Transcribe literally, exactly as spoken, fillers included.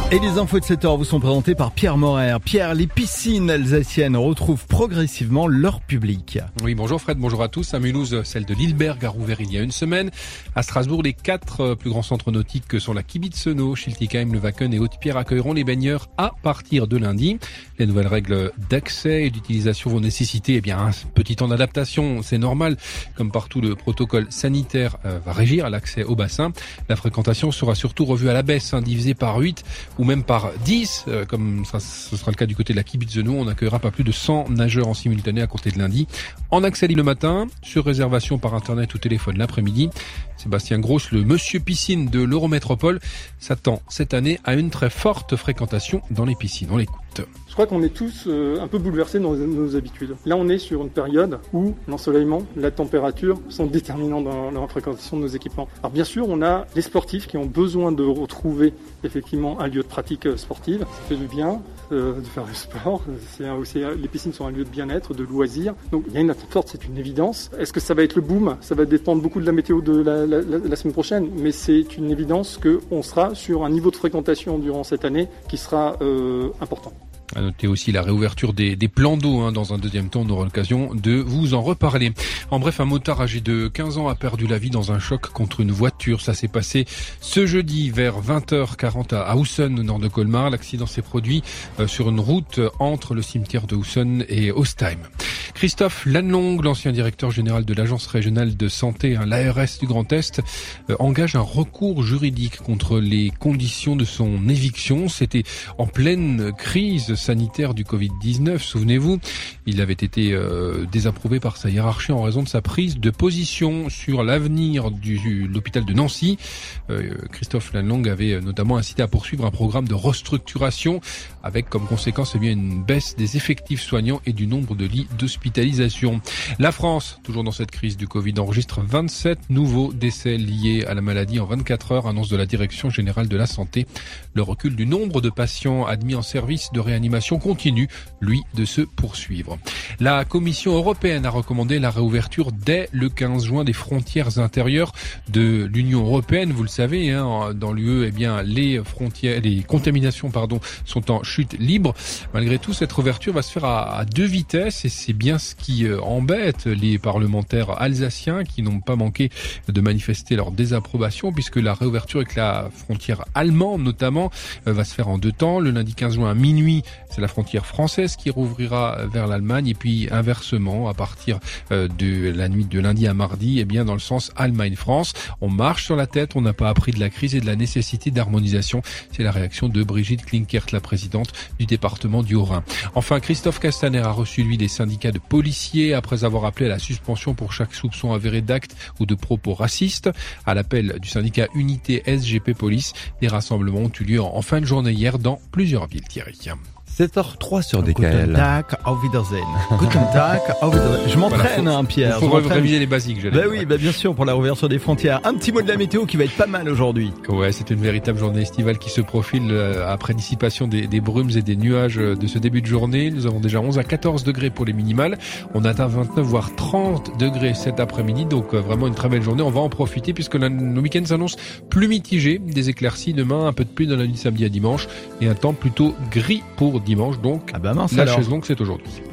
Et les infos de cette heure vous sont présentées par Pierre Morer. Pierre, les piscines alsaciennes retrouvent progressivement leur public. Oui, bonjour Fred, bonjour à tous. À Mulhouse, celle de Lilleberg a rouvert il y a une semaine. À Strasbourg, les quatre plus grands centres nautiques que sont la Kibitzeno, Schiltigheim, Le Wacken et Haute-Pierre accueilleront les baigneurs à partir de lundi. Les nouvelles règles d'accès et d'utilisation vont nécessiter eh bien, un petit temps d'adaptation, c'est normal. Comme partout, le protocole sanitaire euh, va régir à l'accès au bassin. La fréquentation sera surtout revue à la baisse, hein, divisée par huit ou même par dix, euh, comme ça, ce sera le cas du côté de la Kibitzeno. On n'accueillera pas plus de cent nageurs en simultané à compter de lundi. En accès libre le matin, sur réservation par internet ou téléphone l'après-midi. Sébastien Grosse, le monsieur piscine de l'Eurométropole, s'attend cette année à une très forte fréquentation dans les piscines. On l'écoute. Je crois qu'on est tous euh, un peu bouleversés dans nos, nos habitudes. Là, on est sur une période où l'ensoleillement, la température sont déterminants dans, dans la fréquentation de nos équipements. Alors bien sûr, on a les sportifs qui ont besoin de retrouver effectivement un lieu de pratique sportive. Ça fait du bien euh, de faire du sport. C'est aussi, les piscines sont un lieu de bien-être, de loisirs. Donc il y a une attente forte, c'est une évidence. Est-ce que ça va être le boom? Ça va dépendre beaucoup de la météo de la, la, la, la semaine prochaine, mais c'est une évidence qu'on sera sur un niveau de fréquentation durant cette année qui sera euh, important. À noter aussi la réouverture des, des plans d'eau. Hein. Dans un deuxième temps, on aura l'occasion de vous en reparler. En bref, un motard âgé de quinze ans a perdu la vie dans un choc contre une voiture. Ça s'est passé ce jeudi vers vingt heures quarante à Husson, au nord de Colmar. L'accident s'est produit euh, sur une route entre le cimetière de Husson et Ostheim. Christophe Lannelongue, l'ancien directeur général de l'Agence régionale de santé, hein, l'A R S du Grand Est, euh, engage un recours juridique contre les conditions de son éviction. C'était en pleine crise sanitaire du covid dix-neuf, souvenez-vous. Il avait été euh, désapprouvé par sa hiérarchie en raison de sa prise de position sur l'avenir de l'hôpital de Nancy. Euh, Christophe Lannelongue avait notamment incité à poursuivre un programme de restructuration avec comme conséquence eh bien, une baisse des effectifs soignants et du nombre de lits d'hospitalisation. La France, toujours dans cette crise du Covid, enregistre vingt-sept nouveaux décès liés à la maladie en vingt-quatre heures, annonce de la Direction générale de la santé. Le recul du nombre de patients admis en service de réanimation continue, lui, de se poursuivre. La Commission européenne a recommandé la réouverture dès le quinze juin des frontières intérieures de l'Union européenne. Vous le savez, hein, dans l'U E, eh bien, les frontières, les contaminations, pardon, sont en chute libre. Malgré tout, cette réouverture va se faire à, à deux vitesses et c'est bien ce qui euh, embête les parlementaires alsaciens qui n'ont pas manqué de manifester leur désapprobation puisque la réouverture avec la frontière allemande notamment euh, va se faire en deux temps. Le lundi quinze juin à minuit, c'est la frontière française qui rouvrira vers l'Allemagne et puis inversement à partir de la nuit de lundi à mardi, eh bien dans le sens Allemagne-France. On marche sur la tête, on n'a pas appris de la crise et de la nécessité d'harmonisation. C'est la réaction de Brigitte Klinkert, la présidente du département du Haut-Rhin. Enfin, Christophe Castaner a reçu lui des syndicats de policiers après avoir appelé à la suspension pour chaque soupçon avéré d'actes ou de propos racistes. À l'appel du syndicat Unité S G P Police, des rassemblements ont eu lieu en fin de journée hier dans plusieurs villes, Thierry. sept heures trois sur D K L. Guten Tag, auf Wiedersehen. Guten Tag, auf Wiedersehen. Je m'entraîne, voilà, faut, hein, Pierre. Il faut réviser les basiques, j'allais Bah dire. oui, Ouais. bah bien sûr, pour la réouverture des frontières. Un petit mot de la météo qui va être pas mal aujourd'hui. Ouais, c'est une véritable journée estivale qui se profile euh, après dissipation des, des brumes et des nuages euh, de ce début de journée. Nous avons déjà onze à quatorze degrés pour les minimales. On atteint vingt-neuf voire trente degrés cet après-midi. Donc euh, vraiment une très belle journée. On va en profiter puisque la, le week-end s'annonce plus mitigé. Des éclaircies demain, un peu de pluie dans la nuit de samedi à dimanche et un temps plutôt gris pour dimanche. Donc Ah bah mince la alors. chaise longue, c'est aujourd'hui.